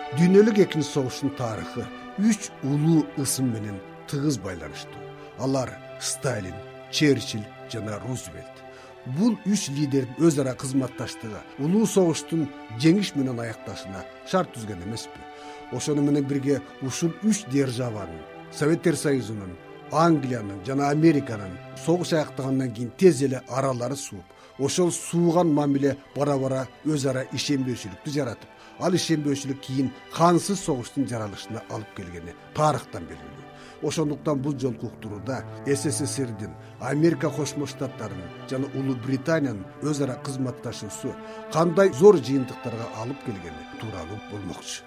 Dünyөлүк экинчи согуштун тарыхы 3 улуу ысым менен тыгыз байланыштуу. Алар Сталин, Черчилль жана Рузвельт. Бул 3 лидердин өз ара кызматташтыгы улуу согуштун жеңиш менен аякташына шарт түзгөн эмеспи? Ошону менен бирге ушул 3 державанын, Советтер Союзунун, Англиянын жана Американын согуш аяктагандан кийин тез эле аралары сууп, ошол сууган мамиле бара-бара өз ара ишенбөөчүлүктү жаратып, ал ишенбөөчүлүк кийин кансыз согуштун жаралышына алып келгени тарыхтан белгилүү. Ошондуктан бул жолку уктурууда СССРдин, Америка Кошмо Штаттарынын жана Улуу Британиянын өз ара кызматташуусу кандай зор жыйынтыктарга алып келгени тууралуу болмокчу.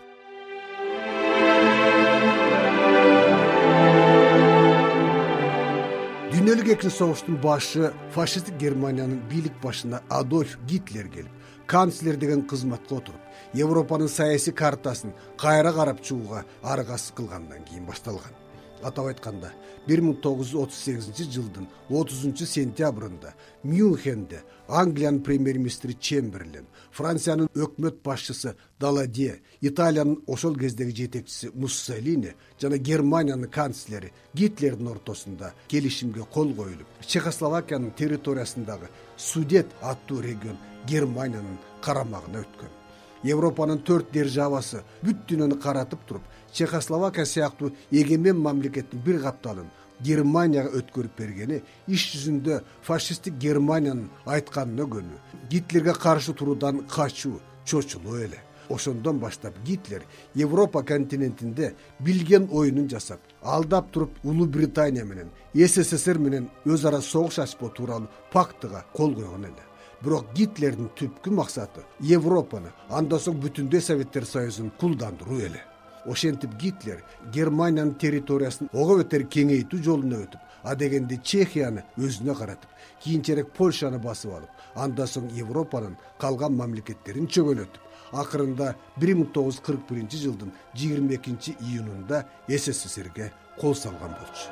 Dünyөлүк экинчи согуштун башы фашисттик Германиянын бийлик башына Адольф Гитлер келип, канцлер деген кызматка отуруп, Европанын саясий картасын кайра карап чыгууга аргасыз кылгандан кийин башталган. Атап айтканда, 1938 жылдын 30 сентябрында Мюнхенде Англиянын премьер-министри Чемберлен, Франциянын өкмөт башчысы Даладье, Италиянын ошол кездеги жетекчиси Муссолини жана Германиянын канцлери Гитлердин ортосунда келишимге кол коюлуп, Чехословакиянын территориясындагы Судет аттуу регион Германиянын карамагына өткөн. Европанын 4 державасы бүт дүйнөнү каратып туруп, Чехословакия сыяктуу эгемен мамлекеттин бир капталын Германияга өткөрүп бергени иш жүзүндө фашисттик Германиянын айтканына көнүү, Гитлерге каршы туруудан качуу, чочулоо эле. Ошондон баштап Гитлер Европа континентинде билген оюнун жасап, алдап туруп Улуу Британия менен СССР менен өз ара согуш ачпоо тууралуу пактыга кол койгон эле. Бирок Гитлердин түпкү максаты Европаны, андан соң бүтүндөй Советтер Союзун кулдандыруу эле. Ошентип Гитлер Германиянын территориясын ого бетер кеңейтүү жолуна өтүп, адегенде Чехияны өзүнө каратып, кийинчерээк Польшаны басып алып, андан соң Европанын калган мамлекеттерин чөгөлөтүп, акырында 1941 жылдын 22 июнунда СССРге кол салган болчу.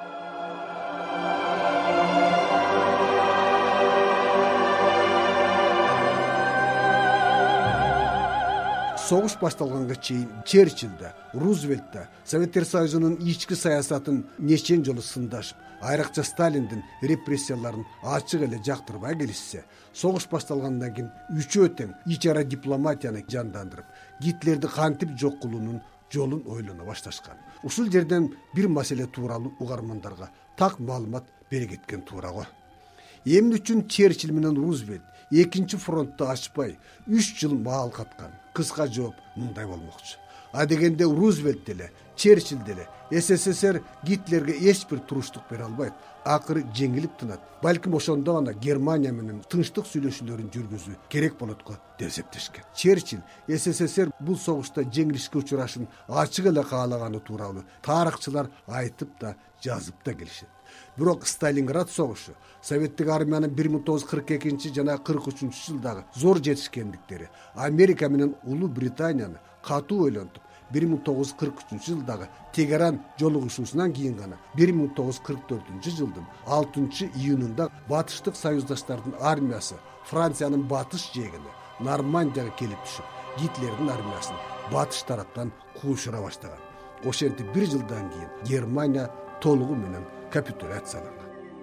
Согуш башталганга чейин Черчилль да, Рузвельт да Советтер Союзунун ички саясатын нечен жолу сындашып, айрыкча Сталиндин репрессияларын ачык эле жактырбай келишсе, согуш башталгандан кийин үчөө тең ич ара дипломатияны жандандырып, Гитлерди кантип жок кылуунун жолун ойлоно башташкан. Ушул жерден бир маселе тууралуу угармандарга так маалымат бере кеткен туура го. Эмне үчүн Черчилль менен Рузвельт экинчи фронтту ачпай 3 жыл маал каткан? Кыска жооп мындай болмокчу. Адегенде Рузвельт деле, Черчилль деле СССР Гитлерге эч бир туруштук бере албайт. Акыры жеңилип тынат. Балким ошондо гана Германия менен тынчтык сүйлөшүүлөрүн жүргүзүү керек болот го деп эсептешкен. Черчилль СССР бул согушта жеңилишке учурашын ачык эле каалаганы тууралуу тарыхчылар айтып да жазып да келишет. Бирок Сталинград согушу, Советтик армиянын 1942 жана 43 жылдагы зор жетишкендиктери Америка менен Улуу Британияны катуу ойлонтуп, 1943 жылдагы Тегеран жолугушуусунан кийин гана 1944 жылдын 6 июнунда батыштык союздаштардын армиясы Франциянын батыш жээгине Нормандияга келип түшүп, Гитлердин армиясын батыш тараптан куушура баштаган. Ошентип 1 жылдан кийин Германия толугу менен капитуляцияланган.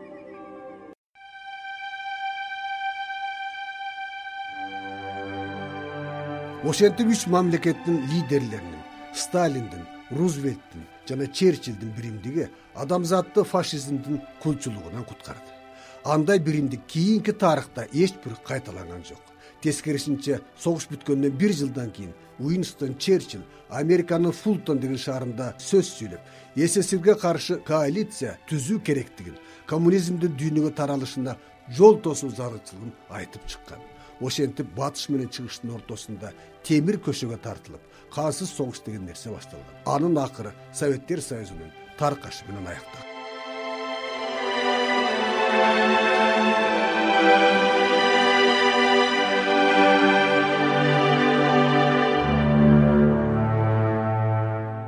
Ошентип 3 мамлекеттин лидерлеринин Сталиндин, Рузвельттин жана Черчилльдин биримдиги адамзатты фашизмдин кулчулугунан куткарды. Андай биримдик кийинки тарыхта эч бир кайталанган жок. Тескерисинче, согуш бүткөндөн 1 жылдан кийин Уинстон Черчилль Американын Фултон деген шаарында сөз сүйлөп, СССРге каршы коалиция түзүү керектигин, коммунизмдин дүйнөгө таралышына жол тосуу зарылчылыгын айтып чыккан. Ошентип батыш менен чыгыштын ортосунда темир көшөгө тартылып, кансыз согуш деген нерсе башталган. Анын акыры Советтер Союзунун таркашы менен аякталган.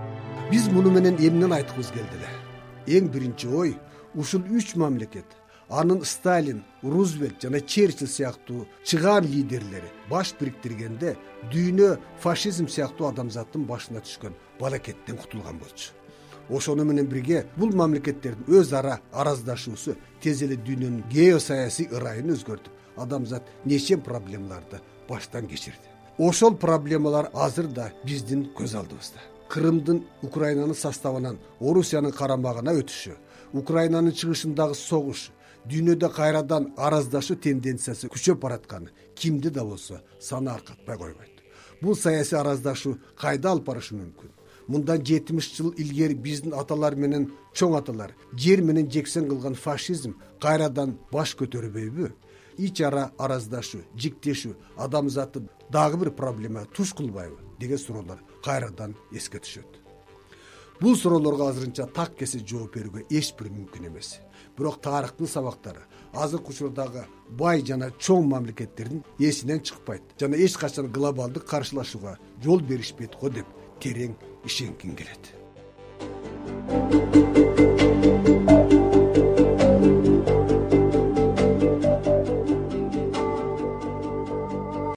Биз муну менен эмнени айткыбыз келди эле? Эң биринчи ой, ушул 3 мамлекет анын Сталин, Рузвельт жана Черчилль сыяктуу чыгаан лидерлери баш бириктиргенде дүйнө фашизм сыяктуу адамзаттын башына түшкөн балакеттен кутулган болчу. Ошону менен бирге бул мамлекеттердин өз ара араздашуусу тез эле дүйнөнүн геосаясий ырайын өзгөртүп, адамзат нече проблемаларды баштан кечирди. Ошол проблемалар азыр да биздин көз алдыбызда. Крымдын Украинанын составынан Орусиянын карамагына өтүшү, Украинанын чыгышындагы согуш, дүйнөдө кайрадан араздашуу тенденциясы күчөп баратканы кимди да болсо саны аркатпай койбойт. Бул саясий араздашуу кайда алып барышы мүмкүн? Мындан 70 жыл илгери биздин аталар менен чоң аталар жер менен жексен кылган фашизм кайрадан баш көтөрбөйбү? Ич ара араздашуу, жиктешүү адамзатты дагы бир проблема туш кылбайбы деген суроолор кайрадан эске түшөт. Бул суроолорго азырынча так кесе жооп берүүгө эч бир мүмкүн эмес. Бирок тарыхтын сабактары азыркы учурдагы бай жана чоң мамлекеттердин эсинен чыкпайт жана эч качан глобалдык каршылашууга жол беришпейт го деп терең ишенгим келет.